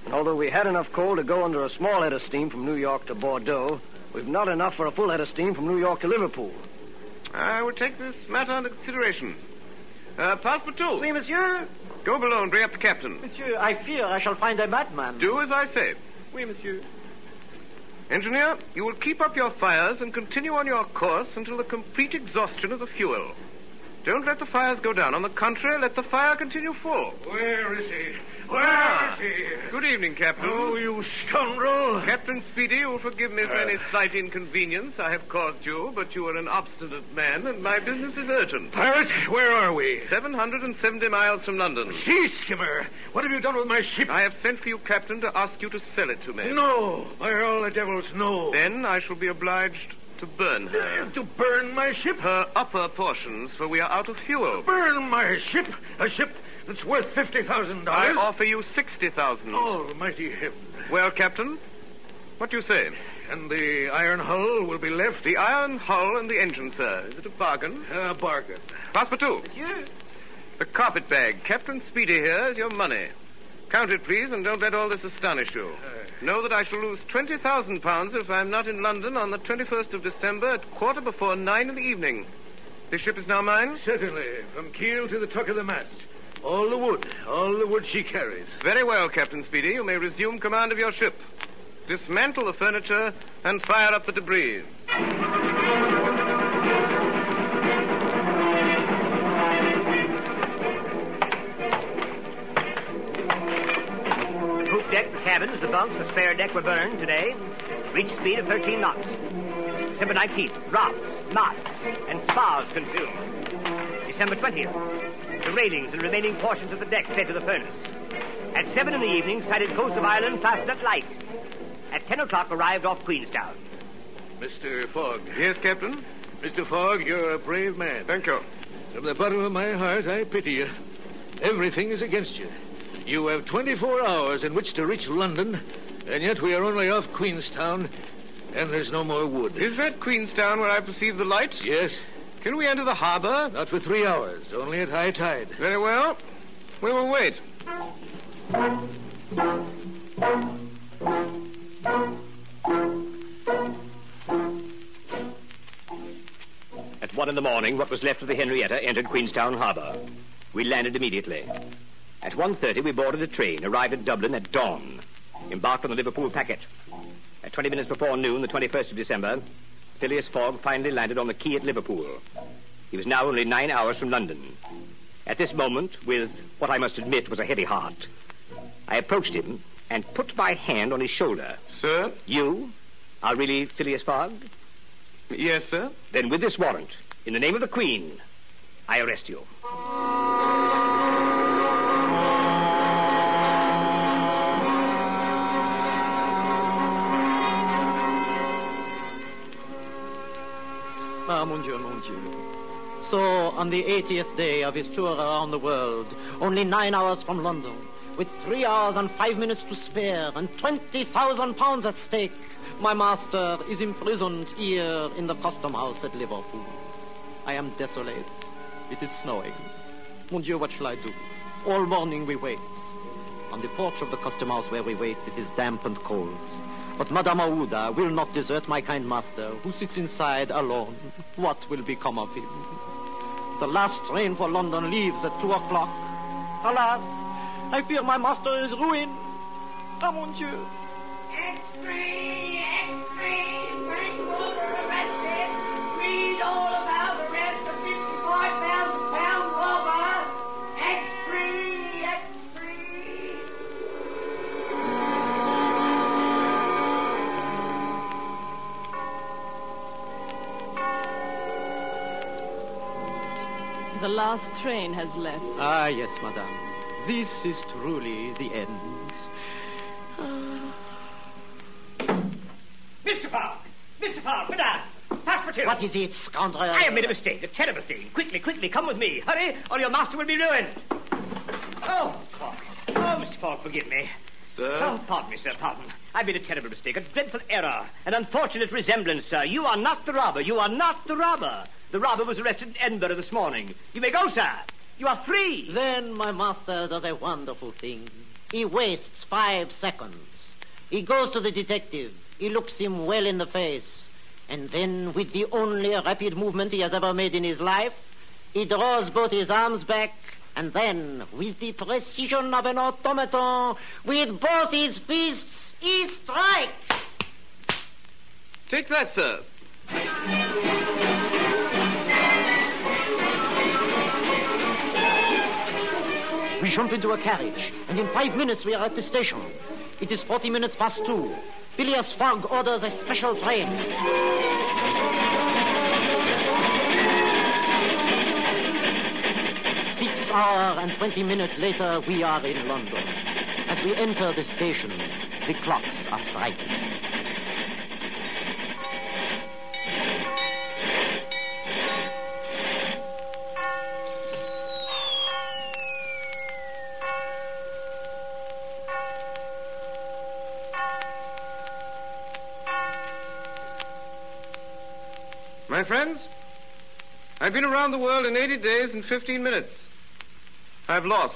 And although we had enough coal to go under a small head of steam from New York to Bordeaux, we've not enough for a full head of steam from New York to Liverpool. I will take this matter under consideration. Uh, Passepartout. Oui, monsieur. Go below and bring up the captain. Monsieur, I fear I shall find a madman. Do as I say. Oui, monsieur. Engineer, you will keep up your fires and continue on your course until the complete exhaustion of the fuel. Don't let the fires go down. On the contrary, let the fire continue full. Where is he? Where Ah. is he? Good evening, Captain. Oh, you scoundrel. Captain Speedy, you will forgive me for Uh. any slight inconvenience I have caused you, but you are an obstinate man, and my business is urgent. Pirate, where are we? seven hundred seventy miles from London. Sea skimmer, what have you done with my ship? I have sent for you, Captain, to ask you to sell it to me. No, by all the devils, no. Then I shall be obliged to burn her. To burn my ship? Her upper portions, for we are out of fuel. Burn my ship? A ship that's worth fifty thousand I dollars? offer you sixty thousand. Almighty heaven. Well, Captain, what do you say? And the iron hull will be left? The iron hull and the engine, sir. Is it a bargain? A bargain. Passepartout. Monsieur. The carpet bag. Captain Speedy here is your money. Count it, please, and don't let all this astonish you. Know that I shall lose twenty thousand pounds if I'm not in London on the twenty-first of December at quarter before nine in the evening. This ship is now mine? Certainly, from keel to the tuck of the mast. All the wood, all the wood she carries. Very well, Captain Speedy. You may resume command of your ship. Dismantle the furniture and fire up the debris. Poop deck, the cabins, the bunks, the spare deck were burned today. Reach speed of thirteen knots. December nineteenth, rafts, masts, and spars consumed. December twentieth, the railings and remaining portions of the deck fed to the furnace. At seven in the evening, sighted coast of Ireland, fastened at light. At ten o'clock, arrived off Queenstown. Mister Fogg. Yes, Captain? Mister Fogg, you're a brave man. Thank you. From the bottom of my heart, I pity you. Everything is against you. You have twenty-four hours in which to reach London, and yet we are only off Queenstown, and there's no more wood. Is that Queenstown where I perceive the lights? Yes. Can we enter the harbor? Not for three hours, only at high tide. Very well. We will wait. At one in the morning, what was left of the Henrietta entered Queenstown Harbor. We landed immediately. At one thirty, we boarded a train, arrived at Dublin at dawn, embarked on the Liverpool packet. At twenty minutes before noon, the twenty-first of December, Phileas Fogg finally landed on the quay at Liverpool. He was now only nine hours from London. At this moment, with what I must admit was a heavy heart, I approached him and put my hand on his shoulder. Sir? You are really Phileas Fogg? Yes, sir. Then with this warrant, in the name of the Queen, I arrest you. Ah, mon Dieu, mon Dieu. So, on the eightieth day of his tour around the world, only nine hours from London, with three hours and five minutes to spare and twenty thousand pounds at stake, my master is imprisoned here in the custom house at Liverpool. I am desolate. It is snowing. Mon Dieu, what shall I do? All morning we wait. On the porch of the custom house where we wait, it is damp and cold. But Madame Aouda will not desert my kind master, who sits inside alone. What will become of him? The last train for London leaves at two o'clock. Alas, I fear my master is ruined. Ah, mon Dieu. Extreme, extreme, Frank Wilbur arrested. Read all about the rest of fifty-five thousand pound robber. Extreme, extreme. The last train has left. Ah, yes, madame. This is truly the end. Mister Fogg! Mister Fogg, madame! Passepartout! What is it, scoundrel? I have made a mistake, a terrible thing. Quickly, quickly, come with me. Hurry, or your master will be ruined. Oh, Fogg. Oh, Mister Fogg, forgive me. Sir? Oh, pardon me, sir, pardon. I made a terrible mistake, a dreadful error, an unfortunate resemblance, sir. You are not the robber. You are not the robber. The robber was arrested in Edinburgh this morning. You may go, sir. You are free. Then my master does a wonderful thing. He wastes five seconds. He goes to the detective. He looks him well in the face. And then, with the only rapid movement he has ever made in his life, he draws both his arms back, and then, with the precision of an automaton, with both his fists, he strikes. Take that, sir. We jump into a carriage, and in five minutes we are at the station. It is forty minutes past two. Phileas Fogg orders a special train. Six hours and twenty minutes later, we are in London. As we enter the station, the clocks are striking. My friends, I've been around the world in eighty days and fifteen minutes. I've lost.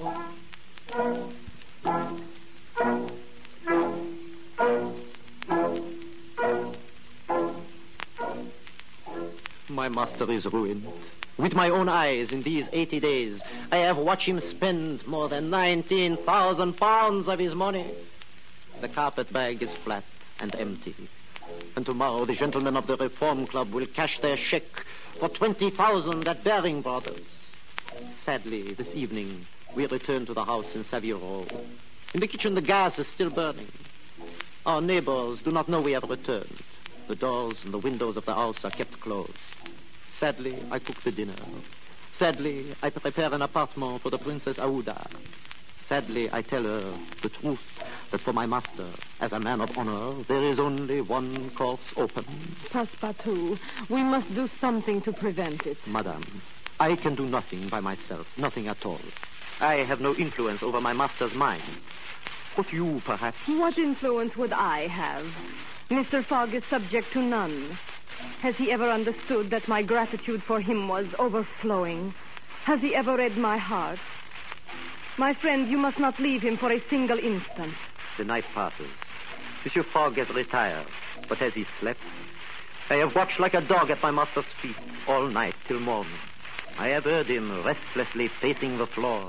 My master is ruined. With my own eyes, in these eighty days, I have watched him spend more than nineteen thousand pounds of his money. The carpet bag is flat and empty. And tomorrow the gentlemen of the Reform Club will cash their cheque for twenty thousand at Baring Brothers. Sadly, this evening, we return to the house in Savile Row. In the kitchen, the gas is still burning. Our neighbors do not know we have returned. The doors and the windows of the house are kept closed. Sadly, I cook the dinner. Sadly, I prepare an apartment for the Princess Aouda. Sadly, I tell her the truth, that for my master, as a man of honor, there is only one course open. Passepartout, we must do something to prevent it. Madame, I can do nothing by myself, nothing at all. I have no influence over my master's mind. But you, perhaps... What influence would I have? Mister Fogg is subject to none. Has he ever understood that my gratitude for him was overflowing? Has he ever read my heart? My friend, you must not leave him for a single instant. The night passes. Monsieur Fogg has retired, but has he slept? I have watched like a dog at my master's feet all night till morning. I have heard him restlessly pacing the floor.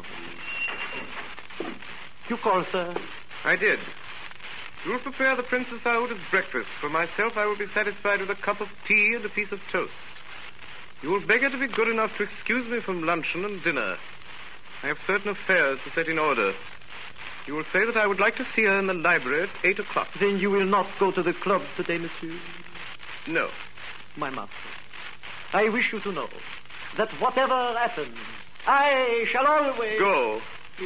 You call, sir? I did. You will prepare the Princess Aouda's breakfast. For myself, I will be satisfied with a cup of tea and a piece of toast. You will beg her to be good enough to excuse me from luncheon and dinner. I have certain affairs to set in order. You will say that I would like to see her in the library at eight o'clock. Then you will not go to the club today, monsieur? No. My master, I wish you to know that whatever happens, I shall always... Go.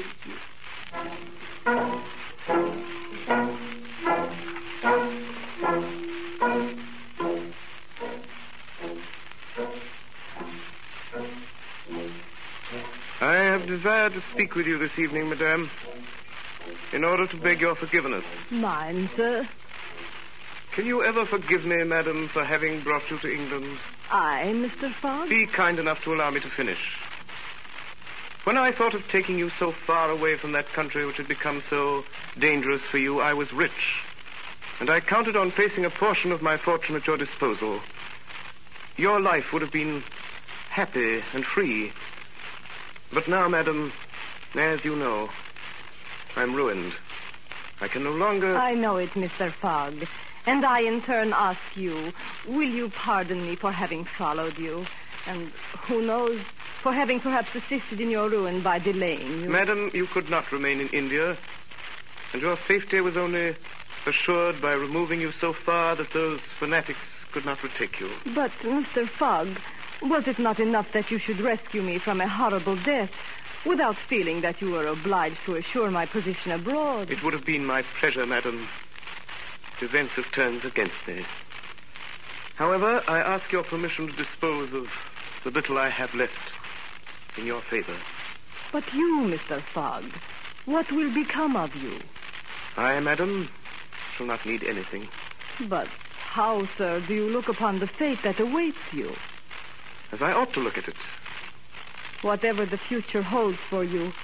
I have desired to speak with you this evening, madame, in order to beg your forgiveness. Mine, sir. Can you ever forgive me, madam, for having brought you to England? I, Mister Fogg? Be kind enough to allow me to finish. When I thought of taking you so far away from that country which had become so dangerous for you, I was rich, and I counted on placing a portion of my fortune at your disposal. Your life would have been happy and free. But now, madam, as you know, I'm ruined. I can no longer... I know it, Mister Fogg. And I, in turn, ask you, will you pardon me for having followed you? And who knows, for having perhaps assisted in your ruin by delaying you? Madam, you could not remain in India. And your safety was only assured by removing you so far that those fanatics could not retake you. But, Mister Fogg, was it not enough that you should rescue me from a horrible death without feeling that you were obliged to assure my position abroad? It would have been my pleasure, madam. Events have turned against me. However, I ask your permission to dispose of the little I have left in your favor. But you, Mister Fogg, what will become of you? I, madam, shall not need anything. But how, sir, do you look upon the fate that awaits you? As I ought to look at it. Whatever the future holds for you,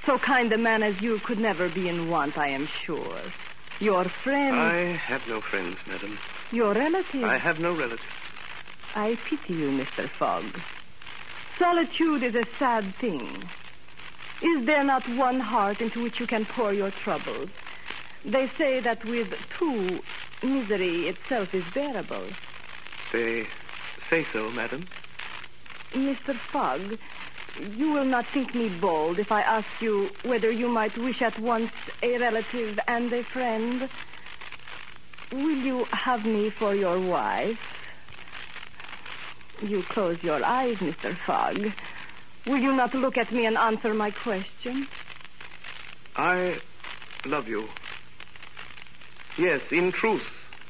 So kind a man as you could never be in want, I am sure. Your friend... I have no friends, madam. Your relative? I have no relatives. I pity you, Mister Fogg. Solitude is a sad thing. Is there not one heart into which you can pour your troubles? They say that with two, misery itself is bearable. They say so, madam. Mister Fogg, you will not think me bold if I ask you whether you might wish at once a relative and a friend. Will you have me for your wife? You close your eyes, Mister Fogg. Will you not look at me and answer my question? I love you. Yes, in truth.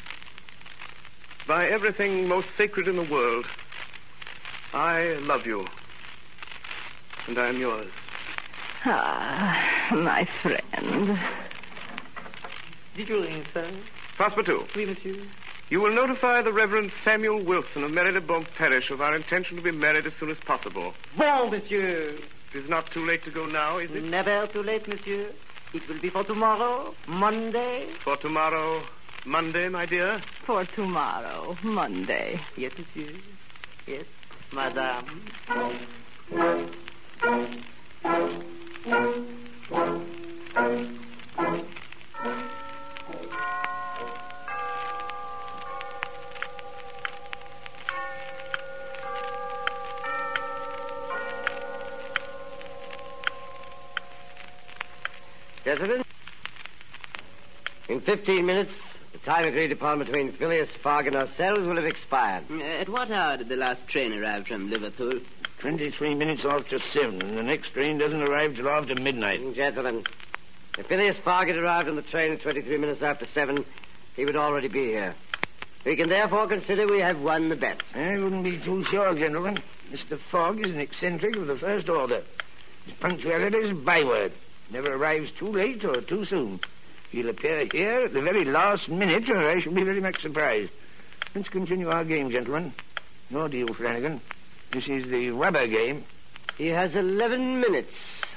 By everything most sacred in the world, I love you. And I am yours. Ah, my friend. Did you ring, sir? Passepartout. Oui, monsieur. You will notify the Reverend Samuel Wilson of Marylebone Parish of our intention to be married as soon as possible. Bon, monsieur. It is not too late to go now, is it? Never too late, monsieur. It will be for tomorrow, Monday. For tomorrow, Monday, my dear? For tomorrow, Monday. Yes, monsieur. Yes, madame. Gentlemen, in fifteen minutes, the time agreed upon between Phileas Fogg and ourselves will have expired. Uh, at what hour did the last train arrive from Liverpool? Twenty-three minutes after seven, and the next train doesn't arrive till after midnight. Gentlemen, if Phileas Fogg had arrived on the train at twenty-three minutes after seven, he would already be here. We can therefore consider we have won the bet. I wouldn't be too sure, gentlemen. Mister Fogg is an eccentric of the first order. His punctuality is a byword. Never arrives too late or too soon. He'll appear here at the very last minute, or I shall be very much surprised. Let's continue our game, gentlemen. No deal, Flanagan. This is the rubber game. He has eleven minutes.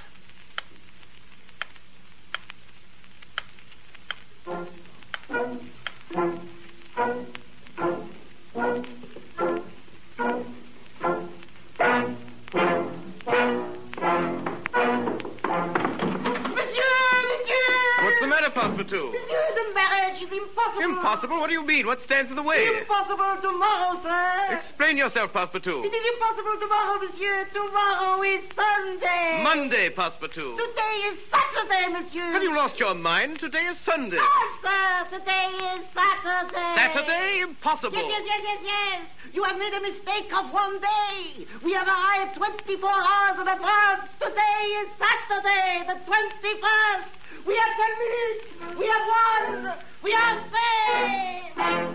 Passepartout. Monsieur, the marriage is impossible. Impossible? What do you mean? What stands in the way? Impossible tomorrow, sir. Explain yourself, Passepartout. It is impossible tomorrow, monsieur. Tomorrow is Sunday. Monday, Passepartout. Today is Saturday, monsieur. Have you lost your mind? Today is Sunday. Yes, sir. Today is Saturday. Saturday? Impossible. Yes, yes, yes, yes, yes. You have made a mistake of one day. We have arrived twenty-four hours in advance. Today is Saturday, the twenty-first. We have ten minutes. We have won. We are saved.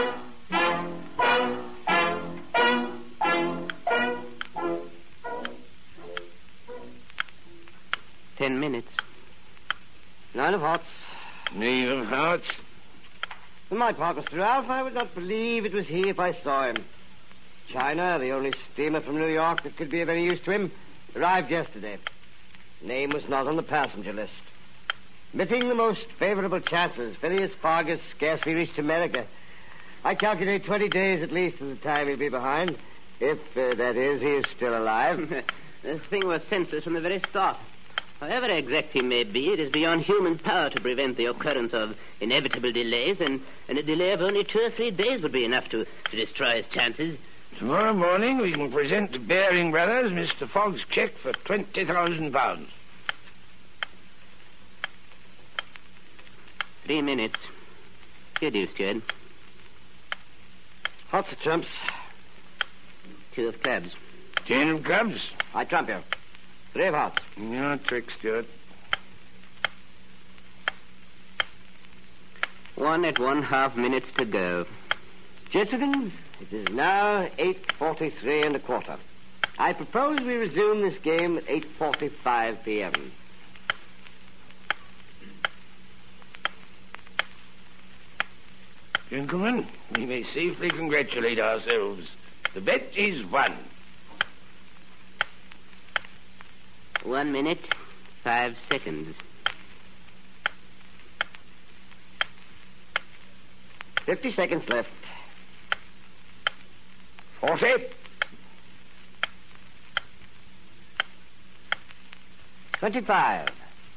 Ten minutes. Nine of hearts. Knave of hearts. For my part, Mister Ralph, I would not believe it was he if I saw him. China, the only steamer from New York that could be of any use to him, arrived yesterday. Name was not on the passenger list. Admitting the most favorable chances, Phileas Fogg has scarcely reached America. I calculate twenty days at least of the time he'll be behind. If, uh, that is, he is still alive. The thing was senseless from the very start. However exact he may be, it is beyond human power to prevent the occurrence of inevitable delays, and, and a delay of only two or three days would be enough to, to destroy his chances. Tomorrow morning we can present to Baring Brothers Mister Fogg's cheque for twenty thousand pounds. Three minutes. Good deal, Steward. Hearts of trumps. Two of clubs. Ten of clubs. I trump you. Three of hearts. Your trick, Steward. One at one half minutes to go. Gentlemen, it is now eight forty-three and a quarter. I propose we resume this game at eight forty-five p.m. Gentlemen, we may safely congratulate ourselves. The bet is won. One minute. Five seconds. Fifty seconds left. Forty. Twenty-five.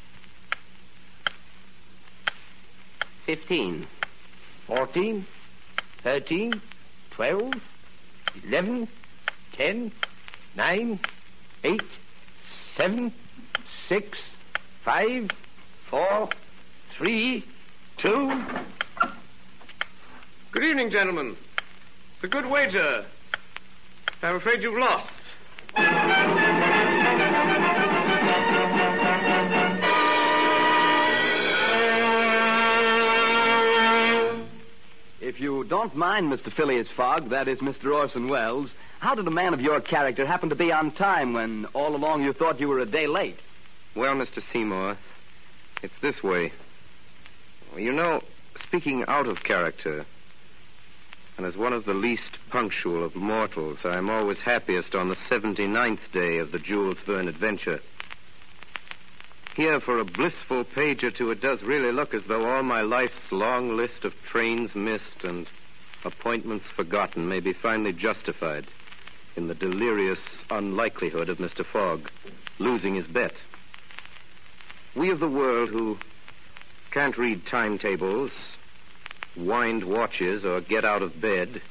Fifteen. Fourteen. Thirteen. Twelve. Eleven. Ten. Nine. Eight. Seven. Six. Five. Four. Three. Two. Good evening, gentlemen. It's a good wager. I'm afraid you've lost. If you don't mind, Mister Phileas Fogg, that is Mister Orson Welles, how did a man of your character happen to be on time when all along you thought you were a day late? Well, Mister Seymour, it's this way. You know, speaking out of character, and as one of the least punctual of mortals, I am always happiest on the seventy-ninth day of the Jules Verne adventure. Here, for a blissful page or two, it does really look as though all my life's long list of trains missed and appointments forgotten may be finally justified in the delirious unlikelihood of Mister Fogg losing his bet. We of the world who can't read timetables, wind watches, or get out of bed,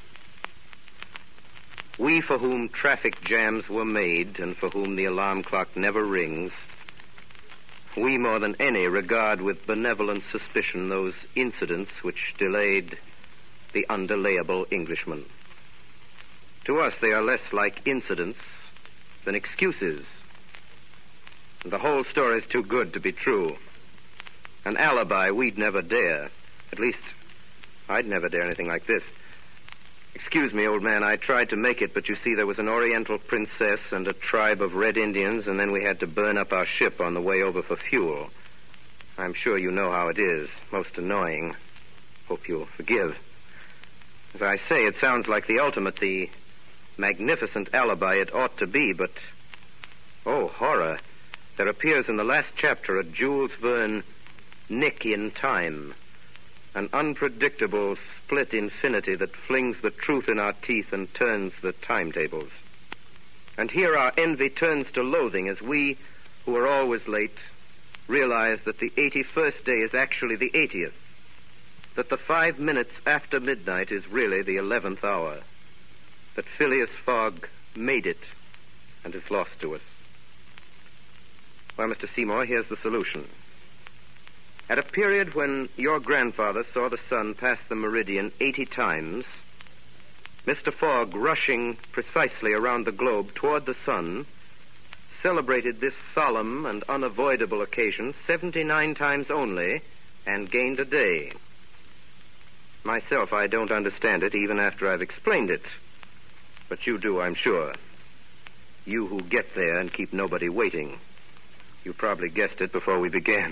we for whom traffic jams were made and for whom the alarm clock never rings, we more than any regard with benevolent suspicion those incidents which delayed the undelayable Englishman. To us, they are less like incidents than excuses. The whole story's too good to be true. An alibi we'd never dare. At least, I'd never dare anything like this. Excuse me, old man, I tried to make it, but you see, there was an Oriental princess and a tribe of Red Indians, and then we had to burn up our ship on the way over for fuel. I'm sure you know how it is. Most annoying. Hope you'll forgive. As I say, it sounds like the ultimate, the magnificent alibi it ought to be, but... oh, horror. There appears in the last chapter a Jules Verne nick in time. An unpredictable split infinity that flings the truth in our teeth and turns the timetables. And here our envy turns to loathing as we, who are always late, realize that the eighty-first day is actually the eightieth. That the five minutes after midnight is really the eleventh hour. That Phileas Fogg made it and is lost to us. Well, Mister Seymour, here's the solution. At a period when your grandfather saw the sun pass the meridian eighty times, Mister Fogg, rushing precisely around the globe toward the sun, celebrated this solemn and unavoidable occasion seventy-nine times only and gained a day. Myself, I don't understand it even after I've explained it. But you do, I'm sure. You who get there and keep nobody waiting. You probably guessed it before we began.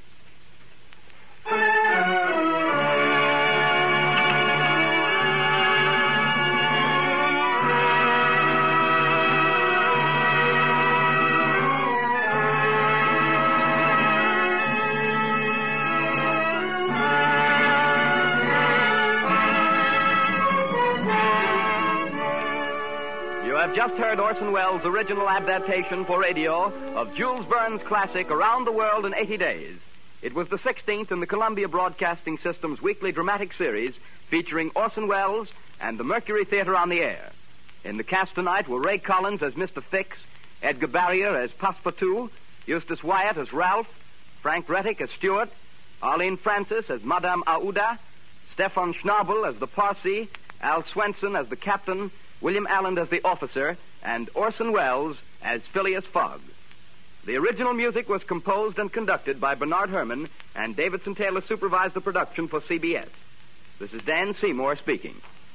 Just heard Orson Welles' original adaptation for radio of Jules Verne's classic Around the World in eighty days. It was the sixteenth in the Columbia Broadcasting System's weekly dramatic series featuring Orson Welles and the Mercury Theater on the air. In the cast tonight were Ray Collins as Mister Fix, Edgar Barrier as Passepartout, Eustace Wyatt as Ralph, Frank Rettig as Stuart, Arlene Francis as Madame Aouda, Stefan Schnabel as the Parsi, Al Swenson as the Captain, William Allen as the officer, and Orson Welles as Phileas Fogg. The original music was composed and conducted by Bernard Herrmann, and Davidson Taylor supervised the production for C B S. This is Dan Seymour speaking.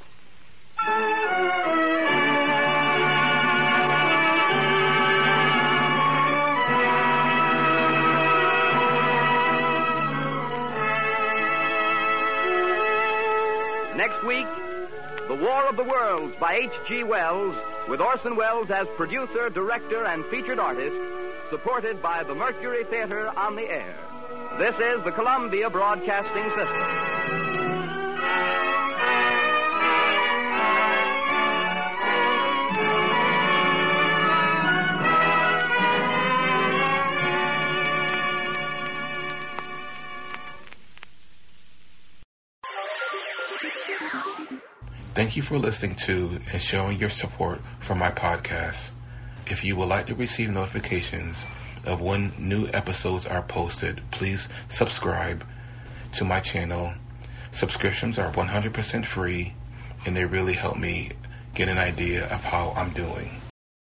Next week, The War of the Worlds by H G Wells, with Orson Welles as producer, director, and featured artist, supported by the Mercury Theater on the air. This is the Columbia Broadcasting System. Thank you for listening to and showing your support for my podcast. If you would like to receive notifications of when new episodes are posted, please subscribe to my channel. Subscriptions are one hundred percent free, and they really help me get an idea of how I'm doing.